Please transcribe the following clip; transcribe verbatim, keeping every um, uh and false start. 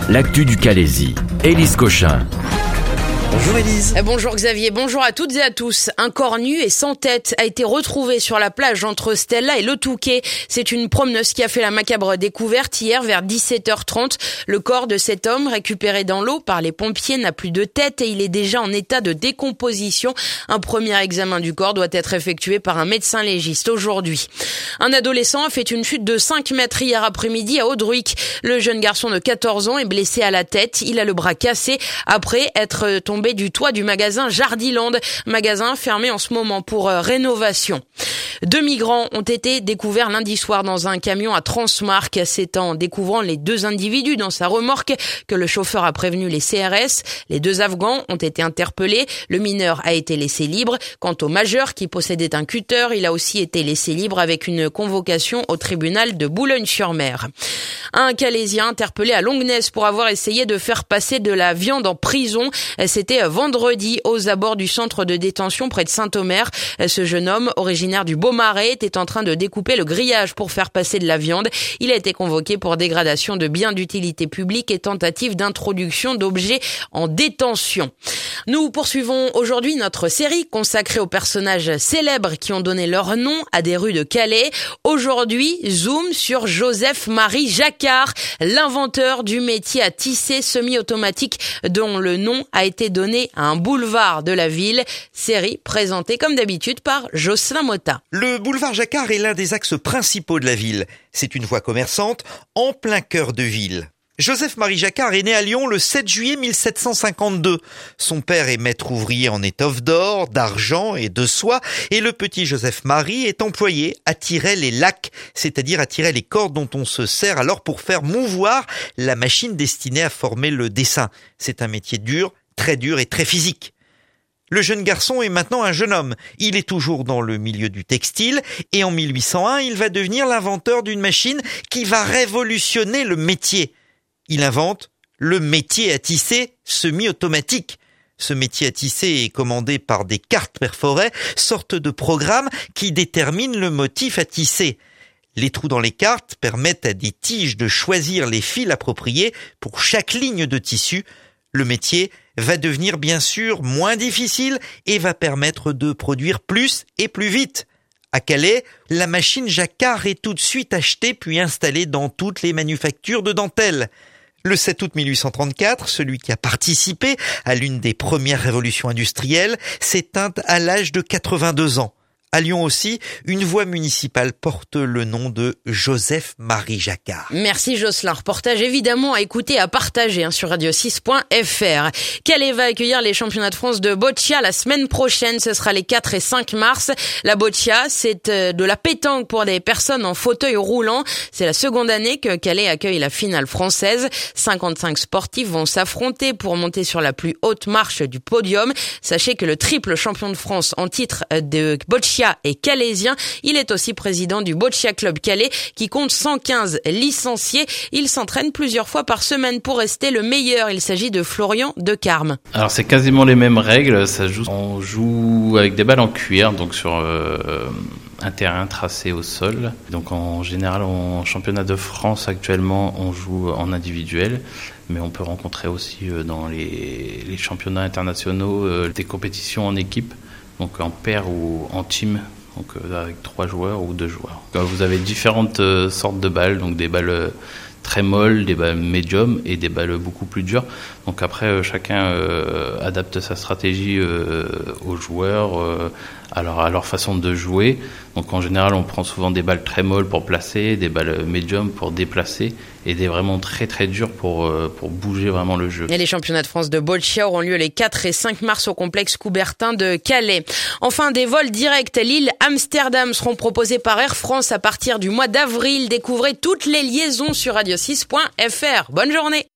l'actu du Calaisis. Élise Cochin. Bonjour Élise. Bonjour Xavier, bonjour à toutes et à tous. Un corps nu et sans tête a été retrouvé sur la plage entre Stella et le Touquet. C'est une promeneuse qui a fait la macabre découverte hier vers dix-sept heures trente. Le corps de cet homme, récupéré dans l'eau par les pompiers, n'a plus de tête et il est déjà en état de décomposition. Un premier examen du corps doit être effectué par un médecin légiste aujourd'hui. Un adolescent a fait une chute de cinq mètres hier après-midi à Audruic. Le jeune garçon de quatorze ans est blessé à la tête. Il a le bras cassé après être tombé du toit du magasin Jardiland, magasin fermé en ce moment pour euh, rénovation. Deux migrants ont été découverts lundi soir dans un camion à Transmarc. C'est en découvrant les deux individus dans sa remorque que le chauffeur a prévenu les C R S. Les deux Afghans ont été interpellés. Le mineur a été laissé libre. Quant au majeur qui possédait un cutter, il a aussi été laissé libre avec une convocation au tribunal de Boulogne-sur-Mer. Un Calaisien interpellé à Longnes pour avoir essayé de faire passer de la viande en prison. C'était vendredi aux abords du centre de détention près de Saint-Omer. Ce jeune homme, originaire du Beaumarais, était en train de découper le grillage pour faire passer de la viande. Il a été convoqué pour dégradation de biens d'utilité publique et tentative d'introduction d'objets en détention. Nous poursuivons aujourd'hui notre série consacrée aux personnages célèbres qui ont donné leur nom à des rues de Calais. Aujourd'hui, zoom sur Joseph-Marie Jacquard, l'inventeur du métier à tisser semi-automatique dont le nom a été donné à un boulevard de la ville. Série présentée comme d'habitude par Jocelyn Motta. Le boulevard Jacquard est l'un des axes principaux de la ville. C'est une voie commerçante en plein cœur de ville. Joseph-Marie Jacquard est né à Lyon le sept juillet mille sept cent cinquante-deux. Son père est maître ouvrier en étoffe d'or, d'argent et de soie, et le petit Joseph-Marie est employé à tirer les lacs, c'est-à-dire à tirer les cordes dont on se sert alors pour faire mouvoir la machine destinée à former le dessin. C'est un métier dur, très dur et très physique. Le jeune garçon est maintenant un jeune homme. Il est toujours dans le milieu du textile et en mille huit cent un, il va devenir l'inventeur d'une machine qui va révolutionner le métier. Il invente le métier à tisser semi-automatique. Ce métier à tisser est commandé par des cartes perforées, sorte de programme qui détermine le motif à tisser. Les trous dans les cartes permettent à des tiges de choisir les fils appropriés pour chaque ligne de tissu. Le métier va devenir bien sûr moins difficile et va permettre de produire plus et plus vite. À Calais, la machine Jacquard est tout de suite achetée puis installée dans toutes les manufactures de dentelle. Le sept août mille huit cent trente-quatre, celui qui a participé à l'une des premières révolutions industrielles s'éteint à l'âge de quatre-vingt-deux ans. À Lyon aussi, une voie municipale porte le nom de Joseph-Marie Jacquard. Merci Jocelyn. Reportage évidemment à écouter et à partager hein, sur radio six point f r. Calais va accueillir les championnats de France de boccia la semaine prochaine. Ce sera les quatre et cinq mars. La boccia, c'est de la pétanque pour des personnes en fauteuil roulant. C'est la seconde année que Calais accueille la finale française. cinquante-cinq sportifs vont s'affronter pour monter sur la plus haute marche du podium. Sachez que le triple champion de France en titre de boccia et calaisien. Il est aussi président du Boccia Club Calais qui compte cent quinze licenciés. Il s'entraîne plusieurs fois par semaine pour rester le meilleur. Il s'agit de Florian Decarme. Alors c'est quasiment les mêmes règles. Ça joue, on joue avec des balles en cuir, donc sur euh, un terrain tracé au sol. Donc en général, en championnat de France actuellement, on joue en individuel. Mais on peut rencontrer aussi dans les, les championnats internationaux euh, des compétitions en équipe. Donc en paire ou en team, donc avec trois joueurs ou deux joueurs. Vous avez différentes sortes de balles, donc des balles très molles, des balles médium et des balles beaucoup plus dures. Donc après, chacun euh, adapte sa stratégie euh, aux joueurs, euh, à, leur, à leur façon de jouer. Donc en général, on prend souvent des balles très molles pour placer, des balles médium pour déplacer et des vraiment très très dures pour, euh, pour bouger vraiment le jeu. Et les championnats de France de boccia auront lieu les quatre et cinq mars au complexe Coubertin de Calais. Enfin, des vols directs Lille-Amsterdam seront proposés par Air France à partir du mois d'avril. Découvrez toutes les liaisons sur radio six point f r. Bonne journée.